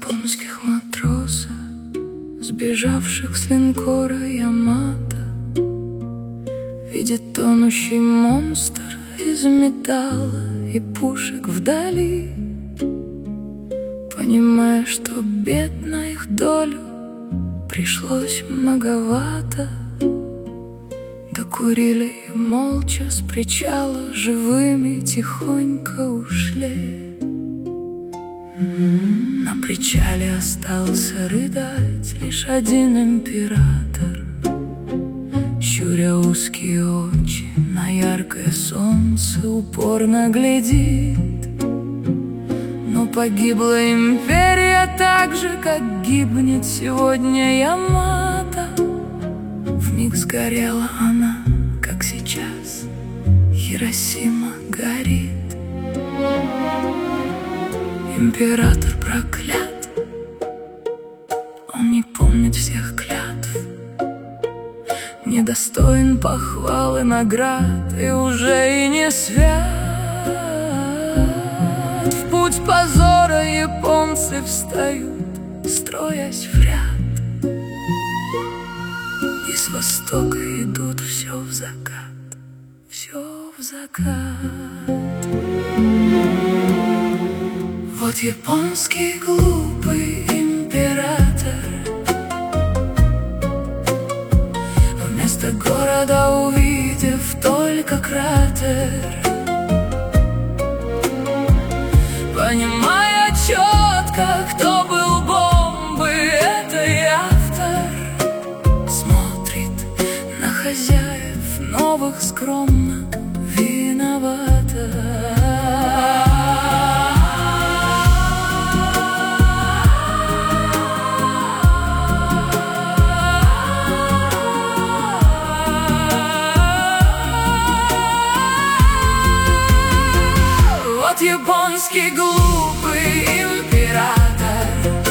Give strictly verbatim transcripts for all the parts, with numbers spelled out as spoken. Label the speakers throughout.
Speaker 1: японских матросов, сбежавших с линкора Ямато. Видит тонущий монстр из металла и пушек вдали, понимая, что бед на их долю пришлось многовато. Докурили и молча с причала живыми тихонько ушли. На причале остался рыдать лишь один император, щуря узкие очи на яркое солнце упорно глядит. Но погибла империя так же, как гибнет сегодня Ямато. Вмиг сгорела она, как сейчас Хиросима горит. Император проклят, он не помнит всех клятв, недостоин похвал и наград, и уже и не свят. В путь позора японцы встают, строясь в ряд, и с востока идут все в закат, все в закат. Вот японский глупый император вместо города увидев только кратер, понимая четко, кто был бомбой, это и автор. Смотрит на хозяев новых скромно, виновата. Вот японский глупый император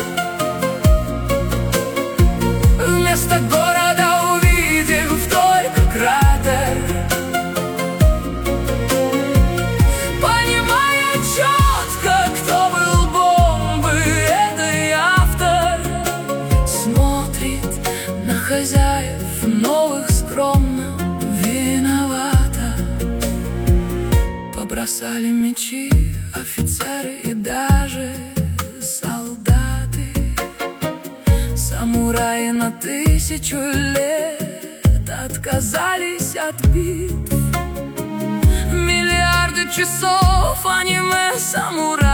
Speaker 1: вместо города увидев только кратер, понимая четко, кто был бомбой, это и автор. Смотрит на хозяев новых скромно, виновата. Побросали мечи офицеры и даже солдаты, самураи на тысячу лет отказались от битв. Миллиарды часов аниме самураи